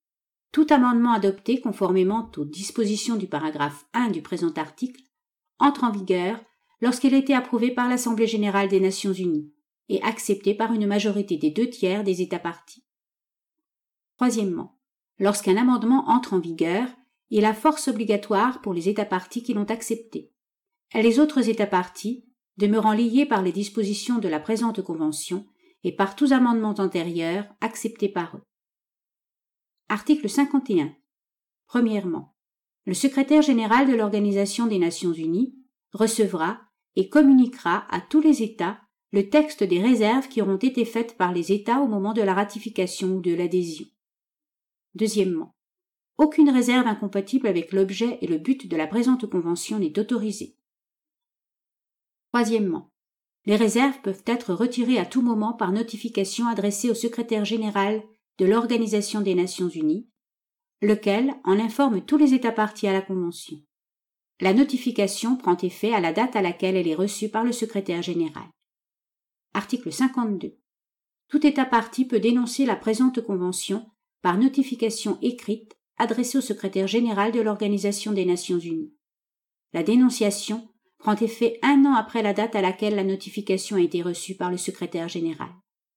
Tout amendement adopté conformément aux dispositions du paragraphe 1 du présent article entre en vigueur lorsqu'il a été approuvé par l'Assemblée générale des Nations unies et accepté par une majorité des 2/3 des États parties. Troisièmement, lorsqu'un amendement entre en vigueur, il a force obligatoire pour les États parties qui l'ont accepté. Les autres États parties, demeurant liés par les dispositions de la présente Convention et par tous amendements antérieurs acceptés par eux. Article 51. Premièrement, le secrétaire général de l'Organisation des Nations unies recevra et communiquera à tous les États le texte des réserves qui auront été faites par les États au moment de la ratification ou de l'adhésion. Deuxièmement, aucune réserve incompatible avec l'objet et le but de la présente Convention n'est autorisée. Troisièmement, les réserves peuvent être retirées à tout moment par notification adressée au secrétaire général de l'Organisation des Nations unies, lequel en informe tous les États parties à la Convention. La notification prend effet à la date à laquelle elle est reçue par le secrétaire général. Article 52. Tout État partie peut dénoncer la présente Convention par notification écrite adressée au secrétaire général de l'Organisation des Nations unies. La dénonciation prend effet 1 an après la date à laquelle la notification a été reçue par le secrétaire général.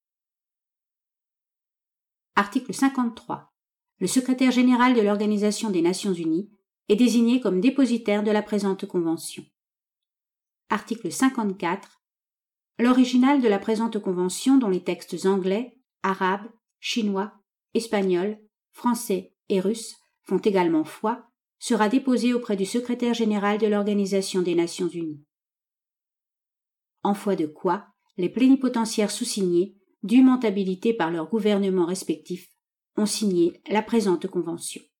Article 53. Le secrétaire général de l'Organisation des Nations unies est désigné comme dépositaire de la présente Convention. Article 54. L'original de la présente Convention, dont les textes anglais, arabes, chinois, espagnols, français et russes font également foi, sera déposé auprès du secrétaire général de l'Organisation des Nations unies. En foi de quoi, les plénipotentiaires sous-signés, dûment habilités par leurs gouvernements respectifs, ont signé la présente Convention.